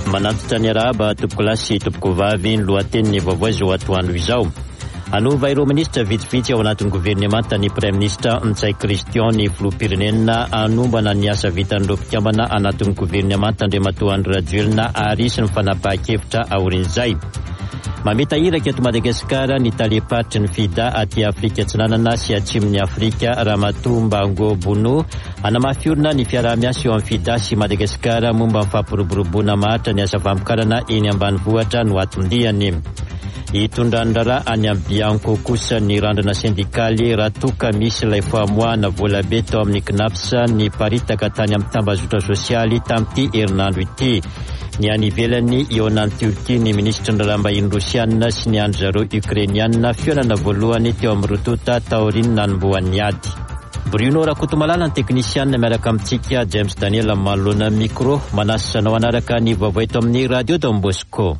Manantitra ny araba tompoko lahy sy tompoko vavy ny lohatenin'ny vaovao izao atoandro izao. Anova ireo ministra vitsivitsy ao anatin'ny governemanta ny Premier Ministre Ntsay Christian ny filoham-pirenena anombana ny asa vitan'ireo mpikambana anatin'ny governemanta Andriamatoa Andry Rajoelina ary sy ny fanapahan-kevitra aorin'izay. Mamita iraka eto Madagasikara ny talepatry ny FIDA aty Afrika Atsinanana sy atsimon'ny Afrika Ramatoa Mbango Bono anamafiorina ny fiaraha-miasa eo amin'ny FIDA sy Madagasikara momba ny fampiroboroboana mahatra ny asa famokarana eny ambanivohitra no atondihany. Itondran-drara any amin'ny Bianco kosa ny randrana sindikaly raha toka misy ilay famoahana volabe tao amin'ny CNAPS ny paritaka tany amin'ny tambazotra sosialy tamin'ity herinandro ity. Ny any ivelany eo an'ny Turkia ny ministra ny rambahiny Rosianina sy ny andry zareo Ukrainianina fionana voalohany teo amin'ny rotota taoriny nanomboan'ny ady. Bruno Rakotomalala ny teknisianina miaraka amintsika James Daniel Malona micro manasanao anaraka ny vaovao eto amin'ny Radio Don Bosco.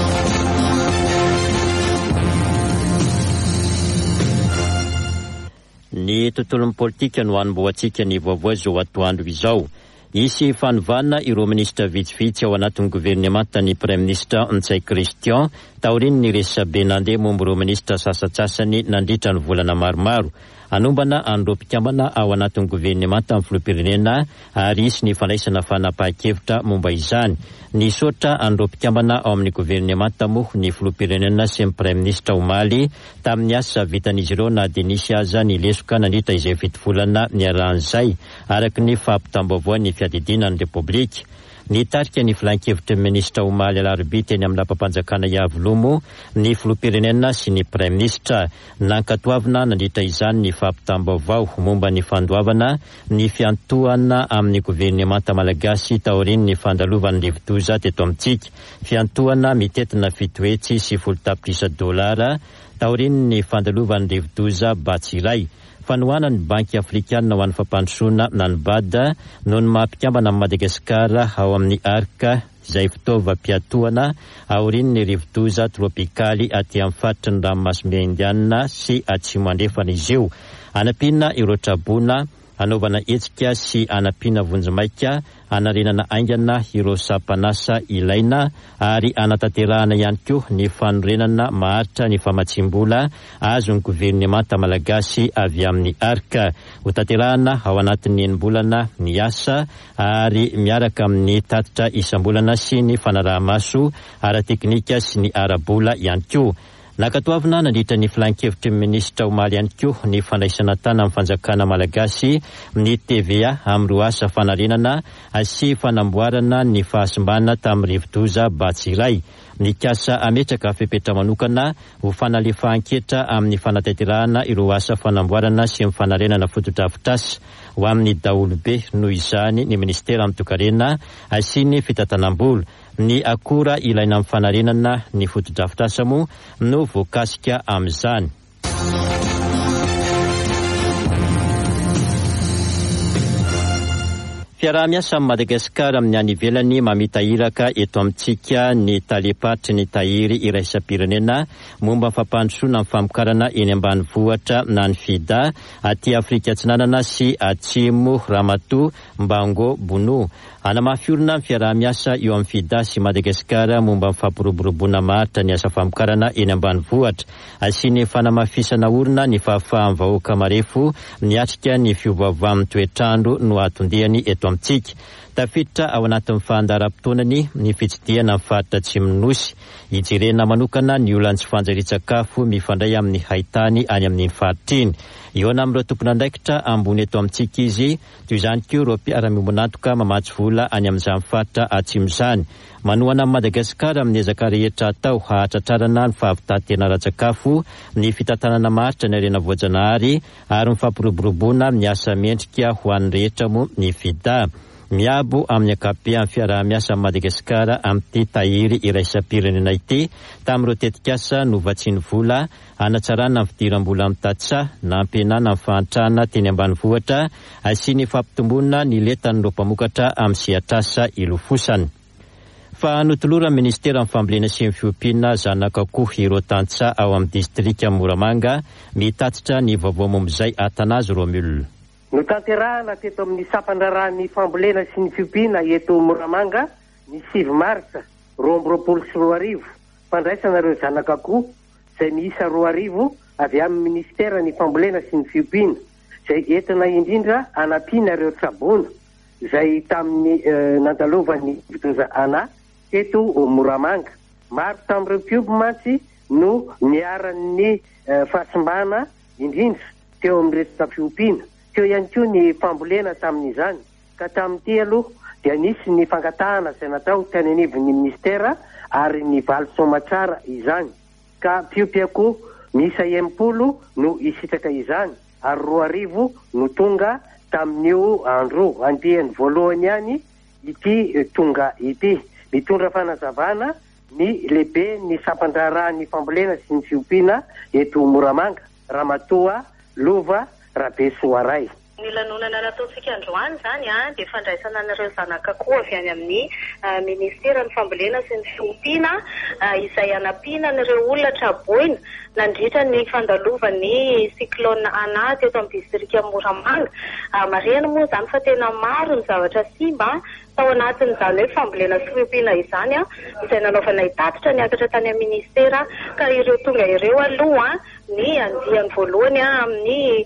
Ny tontolon'ny politika no anomboantsika ny vaovao izao atoandro izao. Isy fanovana ireo ministra vitsivitsy ao anatin'ny governemanta ny Premier Ministre Ntsay Christian taoriny ny resabe nandeha momba ireo ministra sasatsasany nandritra ny volana maromaro. Anombana an'ireo mpikambana ao anatin'ny governemanta amin'ny filoham-pirenena ary isy ny fandraisana fanapahan-kevitra momba izany. Ny sotra an'ireo mpikambana ao amin'ny governemanta moa ny filoham-pirenena sy ny Premier Ministre omaly tamin'ny asa vitan'izy ireo na dia nisy aza ny lesoka nandritra izay fito volana niaran'izay araky ny fampitam-baovao ny fiadidinan'ny Repoblika. Ny tarika ny filan-kevitry ny ministra omaly alarobia teny amin'ny lampa-panjakana Iavolomo ny filoham-pirenena sy ny Premier Ministre nankatoavina nandritra izany ny fampitam-baovao momba ny fandoavana ny fiantohana amin'ny governemanta malagasy taoriny ny fandalovan'ny levotoza teto amintsika. Fiantohana mitetina fitoetsy sy folo tapitrisa dolara taoriny ny fandalovan'ny levotoza Batsiray. Fanoana ny banky afrikanina ho an'ny fampandrosoana na ny BAD noho ny mampikambana amin'ny Madagasikara ao amin'ny arka izay fitaovam-piatohana aoriny ny rivotoza tropikaly aty amin'ny faritry ny ranomasimbe indiana sy atsimo andrefana izy io. Anapina ireo trabona anaovana hetsika sy anapina vonjimaika anarenana aingana ireo sampanasa ilaina ary anatanterahana ihany koa ny fanorenana maharitra ny famatsimbola azon'ny governemanta malagasy avy amin'ny arka. Ho tanterahana ao anatin'ny enim-bolana ny asa ary miaraka amin'ny tatitra isam-bolana sy ny fanaraha-maso ara-teknika sy ny ara-bola ihany koa. Nakatoavina nandritra ny filan-kevitry ny ministra omaly ihany koa ny fandraisana tany amin'ny fanjakana malagasy ny TVA amin'ny asa fanarenana sy fanamboarana ny fahasimbana tamin'ny rivotoza Batsiray. Nikasa ametraka fepetra manokana ho fanalefahan-ketra amin'ny fanatanterahana ireo asa fanamboarana sy ny fanarenana fotodrafitrasa ho amin'ny daolobe noho izany ny ministera mitokarena sy ny fitantanam-bola. Ny akora ilaina amin'ny fanarenana ny fotodrafitrasa moa no voakasika amin'izany. Fiaraha-miasa amin'ny Madagasikara amin'ny any ivelany mamita iraka eto amintsika ny talepatry ny tahiry iraisam-pirenena momba fampandrosoana amin'ny famokarana eny ambanivohitra na ny FIDA aty Afrika Atsinanana sy atsimo Ramatoa Mbango Bono. Anamafiorina ny fiaraha-miasa eo amin'ny FIDA sy Madagasikara momba ny fampiroboroboana maharitra ny asa famokarana eny ambanivohitra sy ny fanamafisana orina ny fahafahan'ny vahoaka marefo miatrika ny fiovaova amin'ny toetrandro no atondihany eto amintsika. Tafiditra ao anatin'ny fahandaram-potoanany ny fitsidihana amin'ny faritra Atsimonosy. Hijerena manokana ny olona tsy fanjari-tsakafo mifandray amin'ny haitany any amin'ny faritriny. Iona amin'ireo tompon'andraikitra ambony eto amintsika izy, toy izany koa ireo mpiara-miombonantoka mamatsy vola any amin'izany faritra atsimo izany. Manohana amin'ny Madagasikara amin'ny ezaka rehetra atao hahatratrarana ny fahavitantena ara-tsakafo, ny fitantanana maharitra ny harena voajanahary ary ny fampiroboroboana ny asa mendrika ho an'ny rehetra moa ny FIDA. Miabo amin'ny akapobean'ny fiaraha-miasa Madagasikara amin'ity tahiry iraisam-pirenena ity tamin'ireo tetikasa novatsiany vola anatsarana ny fidiram-bola amin'ny tatsa na ampihenana ny fahantrana teny ambanivohitra sy ny fampitomboana ny letan'ireo mpamokatra amin'ny sehatr'asa ilofosany. Fa notolora ministera amin'ny fambolena sy ny fiompiana zanak'akoho ireo tantsa ao amin'ny distrika Moramanga mitatitra ny vaovao momb'izay Atanazy Romul. No tanterahana teto amin'ny sampandra rahan'ny fambolena sy ny fiompiana eto Moramanga ny 7 martsa 2 fandraisanareo zanak'akoho izay miisa 2 avy amin'ny ministera ny fambolena sy ny fiompiana izay entina indrindra anampiana ireo tsabona izay tamin'ny nandalovan'ny vitoza ana teto Moramanga. Maro tamin'ireo mpiompy mantsy no niaran'ny fahasimbana indrindra teo amin'ny resaka fiompiana. Teo ihany koa ny fambolena tamin'izany. Ka tamin'ity aloha dia nisy ny fangatahana izay natao tany anivon'ny ministera ary ny valy somatsara izany. Ka mpiompy akoho miisa 80 no isitraka izany ary 2 no tonga tamin'io andro andiany voalohany ihany ity tonga ity. Mitondra fanazavana ny lehibe ny sampandrarahan'ny fambolena sy ny fiompiana eto Moramanga, Ramatoa Lova Rabesoaray. Ny lanonana nataontsika androany zany dia fandraisana an'ireo zanak'akoho avy any amin'ny ministera ny fambolena sy ny fiompiana izay anampiana an'ireo olona traboina nandritra ny fandalovan'ny cyclone Ana teto amin'ny distrika Moramanga. Marihana moa zany fa tena maro ny zavatra simba tao anatin'izany hoe fambolena sy fiompiana izany izay nanaovana hitatitra niakatra tany amin'ny ministera ka ireo tonga ireo aloha ny andiany voalohany amin'ny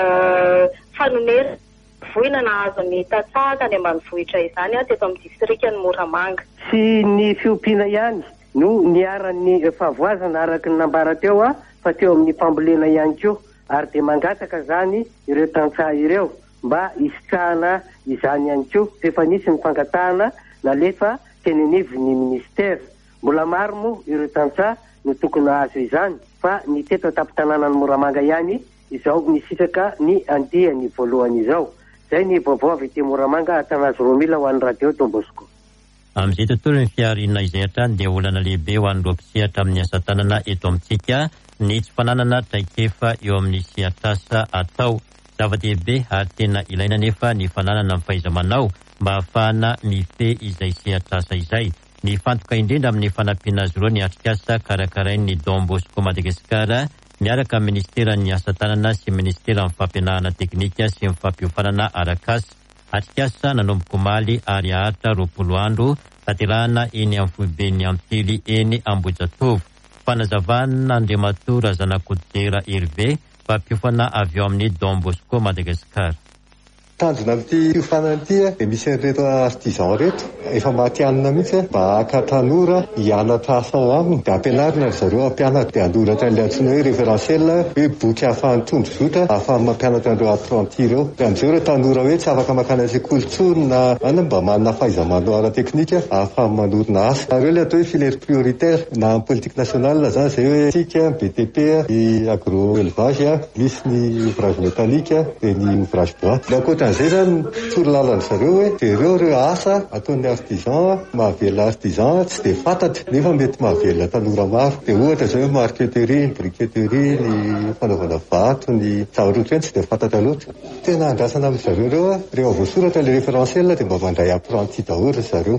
fanonera voina nahazo ny tatsaka any ambanivohitra izany teto amin'ny distrika ny Moramanga. Sy ny fiompiana ihany no niaran'ny fahavoazana araka ny nambara teo fa teo amin'ny fambolena ihany koa ary dia mangataka zany ireo tantsaha ireo mba isitrahana izany ihany koa. Efa nisy ny fangatahana nalefa teny anivon'ny ministera. Mbola maro moa ireo tantsaha no tokony azo izany fa ny teto an-tampon-tanànan'ny Moramanga ihany izao nisitraka ny andiany voalohany izao. Zay ny vaovao avy ety Moramanga Atanazy Romila ho an'ny radio Don Bosco. Amin'izay tontolo ny fiarina izay hatrany dia olana lehibe ho an'ny roapitsihatra amin'ny asa tanana eto amintsika ny tsy fananana traikefa eo amin'ny siatrasa atao. Zava-dehibe ary tena ilaina nefa ny fananana amin'ny fahaiza-manao mba ahafahana mifehy izay siatrasa izay. Ny fantoka indrindra amin'ny fanampiana azy ireo ny atrikasa karakarain'ny Don Bosco Madagasikara miaraka amin'ny ministeran'ny asa tanana sy ministeran'ny fampianarana teknika sy ny fampiofanana arakasa. Atrikasa nanomboka omaly ary ahatra 20 andro tanterahana eny amin'ny foibeny Ampily eny Ambojatovo. Fanazavana Andriamato Razanakodera Hervé fampiofana avy eo amin'ny Don Bosco Madagasikara. Tanjona amin'ity fiofanana ity dia misy ireto artisan reto efa matianina mihitsy mba haka tanora hianatra asa ao aminy dia ampianarina zareo ampianatra dia andoratra ilay antsoina hoe référentiel hoe boky ahafahany tondro zotra ahafahany mampianatra andreo apprenti ireo. Dia amin'izao ireo tanora hoe tsy afaka makany sekoly intsony na mba manana fahaiza-manao ara-teknika ahafahany manorina asa. Ireo ilay atao hoe filière prioritaire na amin'ny politique nationale zany izay hoe tsika BTP ny agro-élevage misy ny ouvrage métallique dia ny ouvrage bois. Zay zany tsoro lalany zareo hoe ireo asa ataon'ny artisan mahavela artisan tsy dia fantatra nefa mety mahavela tanora maro. Dia ohatra zao hoe marqueterie, ny briqueterie, ny fanaovana vato, ny zava-rotra tsy dia fantatra loatra. Tena andrasana amin'ny zareo rehefa voasoratra ilay référentiel dia mba mandray apprenti daholo zareo.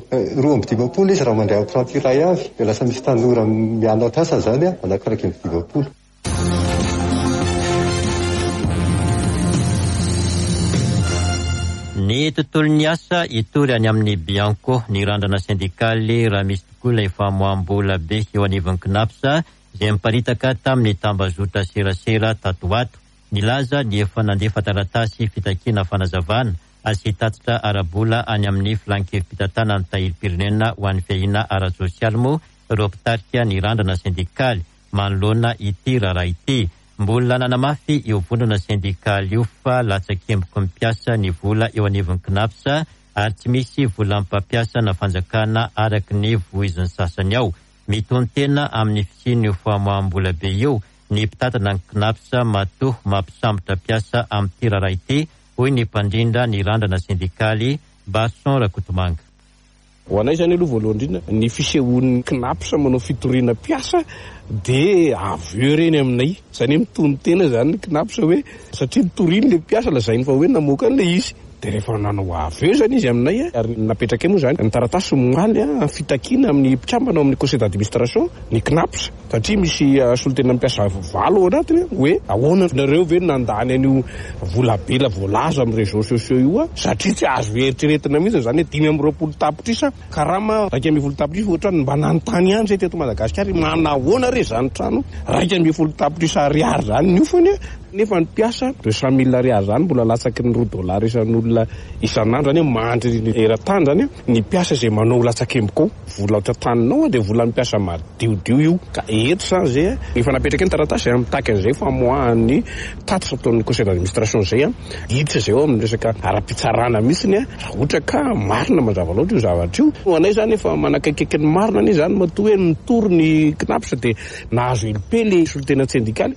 2 izy raha mandray apprenti iray avy dia lasa misy tanora mianatra asa zany manakaraky ny 20. Ny tontolon'ny asa itory any amin'ny Bianco ny randrana sindikaly raha misy tokoa ilay famoam-bola be eo anivon'ny KNAPS izay miparitaka tamin'ny tambazotra serasera tatoato. Nilaza ny efa nandefa taratasy fitakiana fanazavana asy tatitra arabola any amin'ny flankevim-pitatana ny tahirim-pirenena ho an'ny fihahina ara-sosialy moa ireo mpitarika ny randrana sindikaly manoloana ity raharaha ity. Mbola nanamafy eo vondrona sindikaly io fa latsakemboko mipiasa ny vola eo anivon'ny KNAPS ary tsy misy vola mpampiasa na fanjakana araky ny voiziny sasany ao. Mitony tena amin'ny fisiny famoam-bola be io ny mpitatana ny KNAPS matoa mampisambotra piasa amin'ny raharaha ity hoy ny mpandrindra ny randrana sindikaly Bason Rakotomanga. Ho anay zany aloha voalohany indrindra ny fisehoan'ny KNAPS manao fitoriana piasa dia aveo reny aminay zany mitony tena zany ny KNAPS hoe satria mitoriany le piasa lazainy fa hoe namoaka an'ilay izy de rehefa nanao avy eo zany izy aminay ary napetraka moa zany ny taratasy moaly fitakiana amin'ny mpikambana amin'ny conseil d'administration ny CNAPS satria misy solotena mampiasa valo ao anatiny hoe ahoana nareo ve nandany an'io volabela voalaza amin'ny réseaux sociaux io satria tsy azo eritreretina mihitsy zany hoe 520 tapitrisa karama 220 tapitrisa ohatrany mba nanontany ihany zay teto Madagasikara manahoana re zany trano 220 tapitrisa ariary zany niofany nefa ny mpiasa 200,000 ariary zany mbola latsaky ny $2 isan'olona isan'andro zany mandry eran-tany zany ny mpiasa zay manao latsaky emboko vola ohatra taninao de vola mpiasa madiodio io ka eto zany zay efa napetraka ny taratasy amitaky an'izay famoahan'ny tatitra ataon'ny conseil d'administration zay hiditra zay ao amin'ny resaka ara-pitsarana mihitsiny raha ohatra ka marina mazava loatra io zavatra io anay zany efa manakaikaiky ny marina any zany matoa hoe nitory ny CNAPS de nahazo ilipely solotena syndikaly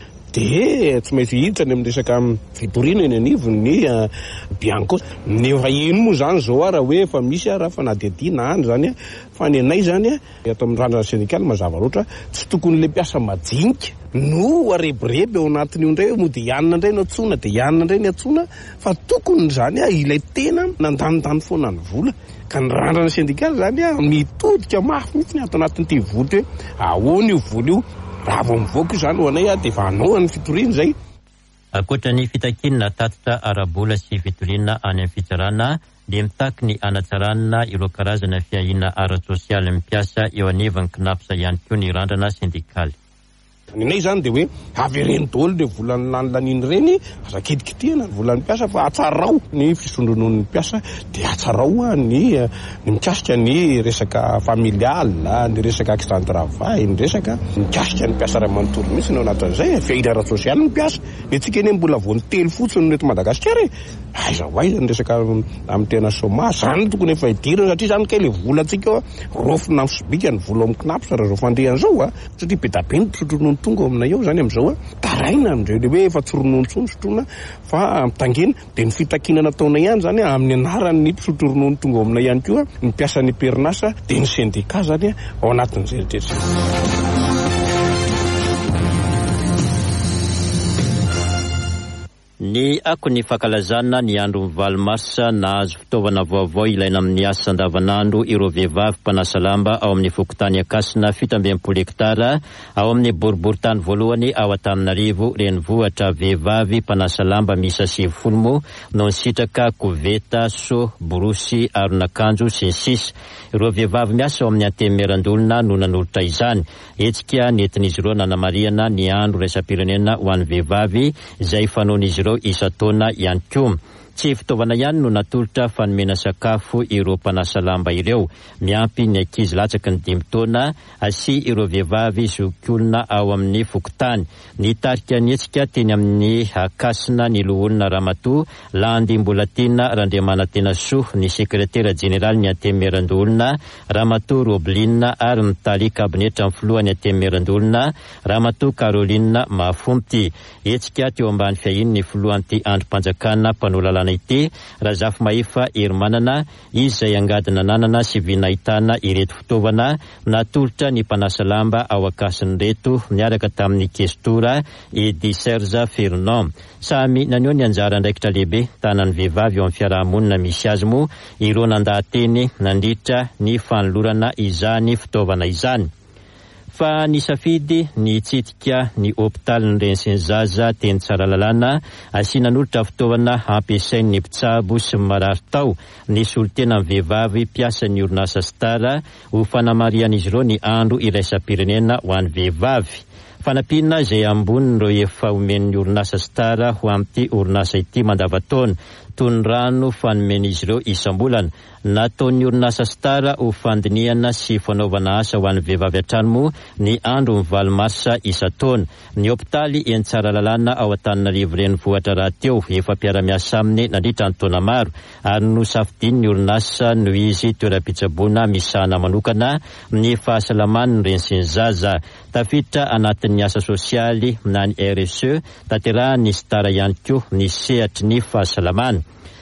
de tsy maintsy hiditra ny amin'ny resaka fitorina eny anivony bianco nefa eno moa zany zao raha hoe efa misy raha fa nadedina any zany fa ny anay zany ato amin'ny randrana syndikaly mazava loatra tsy tokony le mpiasa majinika no areboreby ao anatiny io indray mo de ianona indray no atsona de ianona indray ny atsona fa tokony zany ilay tena nandanindany foana ny vola ka ny randrana syndikaly zany mitodika mafy mihitsy ato anatin'ity voto hoe ahoana io vola io raha vao mivoaka zany ho anay de vanoana ny fitoriana zay. Ankoatra ny fitakinana tatitra arabola sy fitoriana any amin'ny fitsarana dia mitaky ny anatsarana ireo karazana fiahina ara-tsosialy mipiasa eo anivon'ny CNAPS ihany koa ny randrana syndikaly. Ninay zany de hoe avereny daholo le volan'ny laniny reny aza kitikitihana ny volan'ny mpiasa fa atsarao ny fisondronon'ny mpiasa de atsarao ny mikasika ny resaka familial ny resaka accident de travail ny resaka mikasika ny mpiasa raha manontolo mihitsy no anatin'izay fiahina ara-tsosialy ny mpiasa de tsika eny mbola voany telo fotsiny neto Madagasikara aiza hoaiza ny resaka amin'ny tena soma zany tokony efa hidirina satria zany kay le vola tsika rofina misobika ny vola amin'ny CNAPS raha zao fandrian'izao satria be da be ny mpisotronony tonga aminay ao zany am'izao taraina am'ireo le hoe efa tsy ronono tsony sotrona fa mitangena de ny fitakinana ataonay ihany zany amin'ny anaran'ny mpisotro ronono tonga aminay ihany koa ny mpiasan'ny perinasa de ny syndicat zany ao anatin'izay rehetra. Ny ako ny fankalazana ny andro mivaly marsa nahazo fitaovana vaovao ilaina amin'ny asa andavanandro ireo vehivavy mpanasa lamba ao amin'ny fokotany Akasina 17 hektara ao amin'ny boriboritany voalohany ao Antananarivo renivohitra vehivavy mpanasa lamba miisa 90 moa no nisitraka koveta, so, borosy, aron'akanjo sy ny sisa. Ireo vehivavy miasa ao amin'ny antemerandolona no nanolotra izany. Etsika nentin'izy ireo nanamariana ny andro raisam-pirenena ho an'ny vehivavy izay fanoan'izy ireo isa-taona ihany koa. Tsy fitaovana ihany no natolotra fanomena sakafo ireo mpanasa lamba ireo. Miampy ny ankizy latsaky ny 5 taona sy ireo vehivavy zokiolona ao amin'ny fokotany. Ny tarika ny etsika teny amin'ny Akasina ny loholona Ramatoa Landy Mbolatina Randriamanantena Soa ny sekretera jeneraly ny antemerandolona Ramatoa Roblina ary mitaly kabinetra amin'ny filohan'ny antemerandolona Ramatoa Caroline Mafomty. Etsika teo ambany fiahiny ny filohan'ity androm-panjakana mpanao ity Razafy Mahefa Hermanana izay angadina nanana sy vinahitana ireto fitaovana natolotra ny mpanasa lamba ao Akasina reto miaraka tamin'ny kestora Edi Serge Fernand. Samy naneo ny anjara andraikitra lehibe tanan'ny vehivavy eo amin'ny fiarahamonina misy azy moa ireo nandahateny nandritra ny fanolorana izany fitaovana izany. Fa ny safidy ny tsitika ny hôpitaly ny rensin'ny zaza teny tsara lalàna asiana nolotra fitaovana ampiasain'ny mpitsabo sy marary tao ny solotena amin'ny vehivavy mpiasa ny orinasa Star ho fanamarian'izy ireo ny andro iraisam-pirenena ho an'ny vehivavy. Fanampiana izay amboniny ireo efa omen'ny orinasa Star ho amin'ity orinasa ity mandavataona toy ny rano fanomen'izy ireo isam-bolana. Nataon'ny orinasa Star ho fandiniana sy fanaovana asa ho an'ny vehivavy an-trano moa ny andro mivaly marsa isa-taona. Ny hôpitaly eny tsara lalàna ao Antananarivo renivohitra rahateo efa mpiara-miasa aminy nandritra ny taona maro ary no safidiny ny orinasa no izy toeram-pitsaboana misahana manokana ny fahasalaman'ny rensin'ny zaza. Tafiditra anatin'ny asa sosialy na ny RSE tanterahany Star ihany koa ny sehatry ny fahasalamana.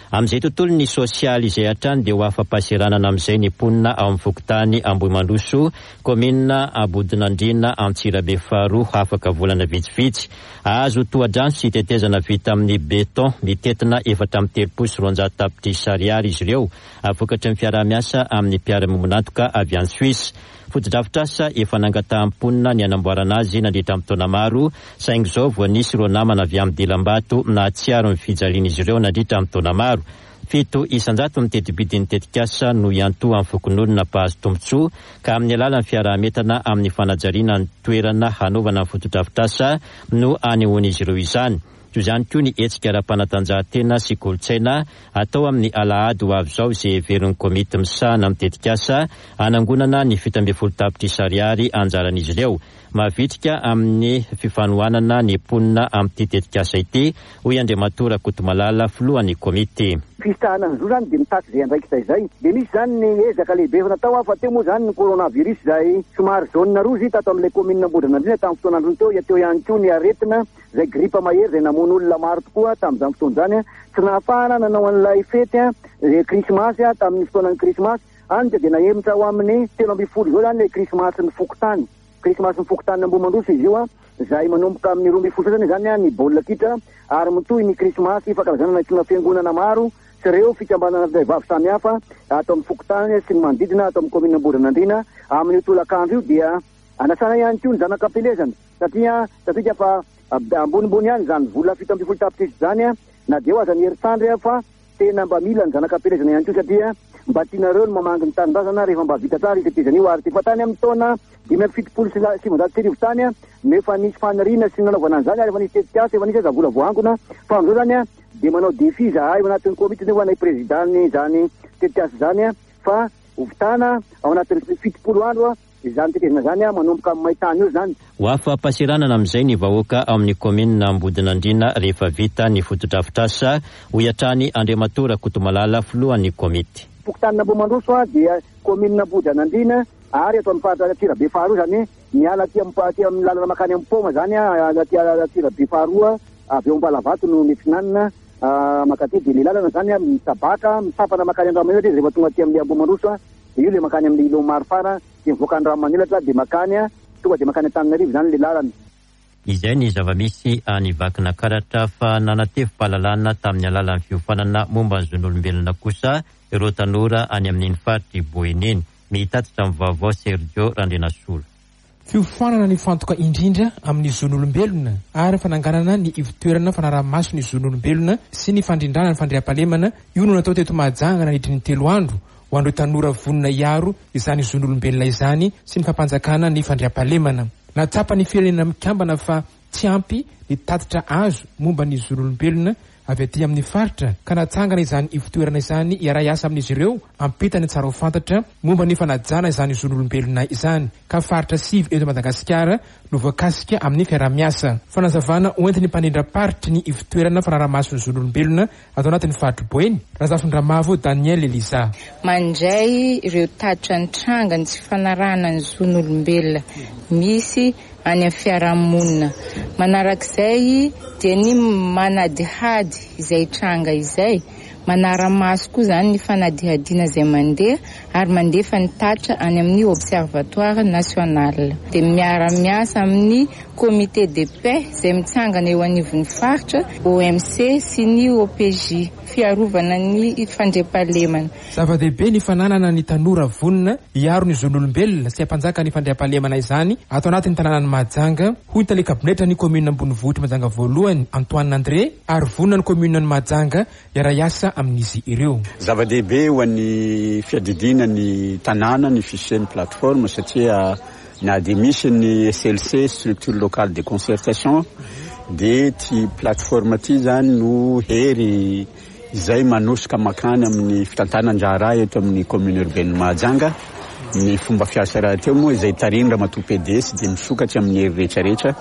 Amin'izay tontolo ny sosialy izay hatrany dia ho afa-pasiranana amin'izay ny mponina ao amin'ny Fokotany Ambohimandroso, komina Ambodinandriana, Antsirabe faharoa afaka volana vitsivitsy. Azo tohadrano sy tetezana vita amin'ny beton mitetina 4.3 tapitrisa ariary izy ireo, afokatra ny fiarahamiasa amin'ny mpiara-miombonantoka avy any Suisse. Foto-drafitrasa efa nangataham-ponina ny anamboarana azy nandritra amin'ny taona maro, saingy izao voanisy ireo namana avy amin'ny Dilambato na tsiaro ny fijaliana izy ireo nandritra amin'ny taona maro. 7 isanjato mitety-bidiny tetikasa no ianto amin'ny fokon'olona mpahazo tombotsoa ka amin'ny alalan'ny fiarahametana amin'ny fanajariana ny toerana hanaovana ny foto-drafitrasa no anehoan'izy ireo izany. Toy izany koa ny hetsika ara-panatanjahantena sy kolontsaina atao amin'ny alahady ho avy izao izay heverin'ny komity misahana amin'ny tetikasa anangonana ny 17 tapitrisa ariary anjaran'izy ireo. Mavitrika amin'ny fifanohanana ny mponina amin'ity tetikasa ity, hoy Andriamatora Kotomalala, filohan'ny komity. Fistahanana zo zany dia mitaky izay andraikitra izay. Dia misy zany ny ezaka lehibe efa natao fa teo moa zany ny coronavirus izay somary jaune rouge tato amin'ilay komina Ambodinandriana tamin'ny fotoanandrony teo, teo ihany koa ny aretina izay gripa mahery izay namono olona maro tokoa tamin'izany fotoana izany. Tsy nahafahana nanao an'ilay fety krismasy tamin'ny fotoanan'ny krismasy, anka dia nahemitra ao amin'ny 13 zao zany ilay krismasy ny Fokotany. Krismasy ny Fokotany Ambohimandroso izy io izay manomboka amin'ny 12 zany ny baolina kitra, ary mitohy ny krismasy fankalazana naitsona fiangonana maro sy ireo fikambanana vavy samihafa atao amin'ny Fokotany sy ny manodidina atao amin'ny komina Ambodinandriana. Amin'ny tolakandro io dia anasana ihany koa ny zanakam-pelezana satria fa ambonimbony ihany zany vola 17 tapitrisa zany na dia aza ny heritandry fa tena mba mila ny zanakam-pelezana ihany koa satria mba tianareo ny mamangy ny tanindrazana rehefa mba vita tsara itetezana io, ary ty fatany amin'ny taona 2077 tany nefa nisy faniriana sy nanaovana an'izany ary efa nisy tetikasa efa nisy aza vola voangona fa amin'izao zany dia manao défi zahay ao anatin'ny komity nefa nay présidentny zany tetikasa zany fa hovitana ao anatin'ny 70 andro izany tetezana zany manomboka amin'ny maintany io zany. Ho afa-pasiranana amin'izay ny vahoaka amin'ny komina Ambodinandriana rehefa vita ny foto-drafitrasa, hoy hatrany Andriamatora Kotomalala, filohan'ny komity. Fokotany Ambohimandroso dia komina Ambodinandriana ary ato amin'ny faritra Antsirabe faharoa zany miala aty amin'ny lalana makany amin'ny Poma zany aty Antsirabe faharoa avy eo Ambalavato no mifinanina makaty dia le lalana zany mitabaka misapana makany Andriamanilatra rehefa tonga aty amin'ny Ambohimandroso io le makany amin'ny Ilomaro fara dia mivoaka Andriamanilatra dia makany tonga dia makany Antananarivo zany le lalana. Izay ny zava-misy any vakina karatra fa nanatevim-pahalalana tamin'ny alalan'ny fiofanana momba ny zon'olombelona kosa ireo tanora any amin'ny faritry Boeneny. Mitatitra amin'ny vaovao Sergio Randrenasolo. Fiofanana ny fantoka indrindra amin'ny zon'olombelona ary fananganana ny ivitoerana fanaraha-maso ny zon'olombelona sy ny fandrindrana ny fandriam-pahalemana io no natao teto Mahajanga nandritry ny 3 andro ho an'ireo tanora vonona iaro izany zon'olombelona izany sy ny fampanjakana ny fandriam-pahalemana. Natsapa ny firenena mikambana fa tsy ampy ny tatitra azo momba ny zon'olombelona avy aty amin'ny faritra ka natsangana izany ivitoerana izany iara asa amin'izy ireo ampitany tsara ho fantatra momba ny fanajana izany zon'olombelona izany ka faritra 5 eto Madagasikara no voakasika amin'ny fiarah-miasa. Fanazavana oentin'ny mpanindram-paritry ny ivitoerana fanaraha-mason'ny zon'olombelona atao anatin'ny faritry Boeny, Razafindramavo Daniel Eliza. Mandray ireo tatitra ny trangany tsy fanarahana ny zon'olombelona misy any amin'ny fiarahamonina. Manarak'izay dia ny manadihady izay tranga izay, manara-maso koa zany ny fanadihadiana izay mandeha ary mandefa ny tatra any amin'ny Observatoire National. Dia miara-miasa amin'ny Comité de Paix izay mitsangana eo anivon'ny faritra, OMC sy ny OPJ fiarovana ny fandriam-pahalemana. Zava-dehibe ny fananana ny tanora vonona iaro ny zon'olombelona sy ampanjaka ny fandriam-pahalemana izany atao anatin'ny tanànan'ny Mahajanga, hoy tale kabinetra ny komina Ambonivohitra Mahajanga voalohany Antoine André ary vonona ny komina ny Mahajanga iara-iasa amin'izy ireo. Zava-dehibe ho an'ny fiadidina ny tanàna ny fisian'ny plateforme satria na dia misy ny SLC structure locale de concertation dia ty plateforme ty zany no hery izay manosika makany amin'ny fitantanan-draharaha eto amin'ny commune urbaine Mahajanga. Ny fomba fiasa raha teo moa izay tarindra mato PDS dia misokatra amin'ny hery rehetrarehetra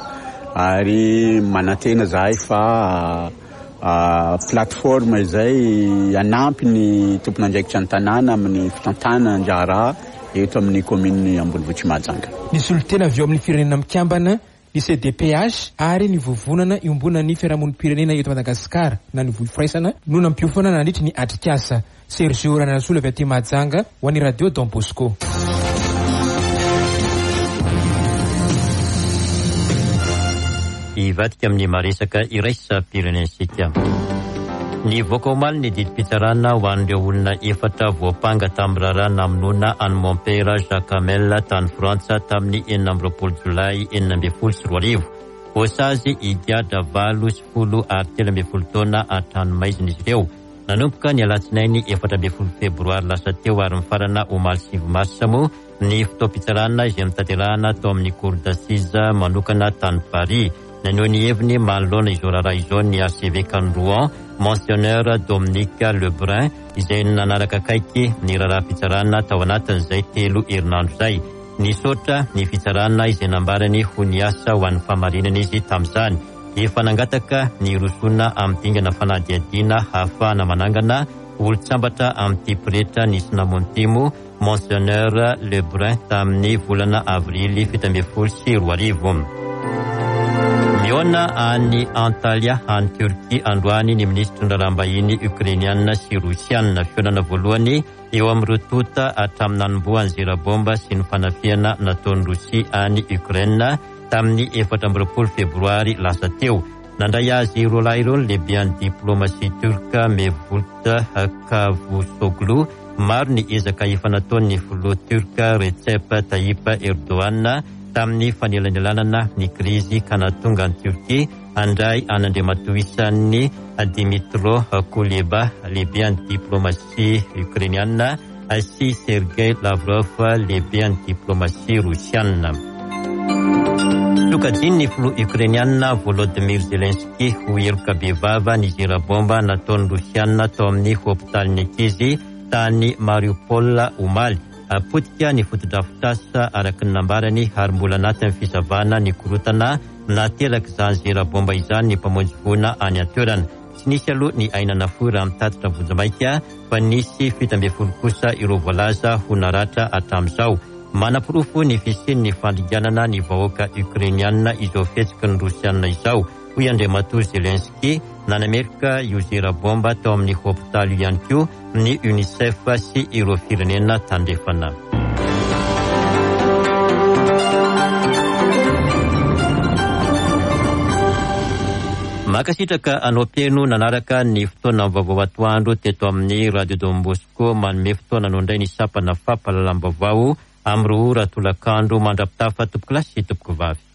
ary manantena zahay fa plateforme izay anampy ny tompon'andraikitra ny tanàna amin'ny fitantanan-draharaha eto amin'ny commune Ambonivohitra Mahajanga. Nisy olo tena avy eo amin'ny firenena mikambana ny CDPH ary ny vovonana iombonana ny fiarahamonim-pirenena eto Madagasikara na ny volofiraisana no nampiofana nandritra ny atrikasa. Sergio Ranasolo avy aty Mahajanga ho an'ny radio Don Bosco. Ivadika amin'ny maresaka iraisam-pirenensika. Ny voaka omaly ny didim-pitsarana ho an'ireo olona 4 voapanga tamin'ny raharaha namonoana any Montpera Jacques Hamel tany Frantsa tamin'ny 19 Jolay 2024. Voasazy idiadra 8 ary 13 taona an-tranomaizina izy ireo. Nanomboka ny alatsinainy 14 febroary lasa teo ary mifarana omaly 7 marsa moa ny fotoam-pitsarana izay mitanterahana tao amin'ny cour d'assises manokana tany Paris. Nanao ny heviny manoloana izao raharaha izao ny archevêque ny Rouen, Monseigneur Dominique Lebrun, izay nanaraka akaiky ny raharaha-pitsarana tao anatin'izay 3 herinandro izay. Nisaotra ny fitsarana izay nambarany ho niasa ho an'ny famarinana izy tamin'izany. Efa nangataka ny rosona amin'ny dingana fanadihadiana hahafahana manangana olon-tsambatra amin'ity pretra ny Sinamontimo, Monseigneur Lebrun tamin'ny volana avrily 2024. Miona any Antalya any Turquie androany ny ministry ndrarambahiny Ukrainiana sy Rusiana fionana voalohany eo amin'ny rotota hatramin'ny nanomboan'ny zera-bomba sy ny fanafiana nataon'ny Rusia any Ukraine tamin'ny 14 febroary lasa teo. Nandray azy roa lahy ireo ny lehibean'ny diplomasia turka Mevlut Cavusoglu. Maro ny ezaka efa nataon'ny filoha turka Recep Tayyip Erdogan tamin'ny fanelanelana ny krizy ka nahatonga ny Turquie andray anandriamatoisan'ny Dimitro Kuleba lehibean'ny diplomasia ukrainiana sy Sergei Lavrov lehibean'ny diplomasia rusiana. Sokajiny ny filoha ukrainiana Volodymyr Zelensky ho eroka bevava ny zera-bomba nataon'ny rusiana tao amin'ny hopitalin'ny ankizy tany Mariupol omaly. Apotika ny fotodrafitasa araky ny nambarany ary mbola anatin'ny fisavana ny korotana natelaka izany zera-bomba izany ny mpamonjy voana any an-toerana. Tsy nisy aloha ny ainana fory amin'ny tatitra vojamaika fa nisy 17 kosa ireo voalaza ho naratra hatramin'izao. Manam-porofo ny fisian'ny fandringanana ny vahoaka Ukrainiana izao fihetsiky ny Rosiana izao. Hoy andriamatoa Zelensky nanamerika io zera-bomba tao amin'ny hopitaly ihany koa ny UNICEF sy ireo firenena tandrefana. Makasitraka anao pieno nanaraka ny fotoana vaovao atoandro teto amin'ny Radio Don Bosco manome fotoana anao ny sapana fampahalalam-baovao amin'ny ora tolakandro mandrapitafa tompoko lasy sy tompoko vavy.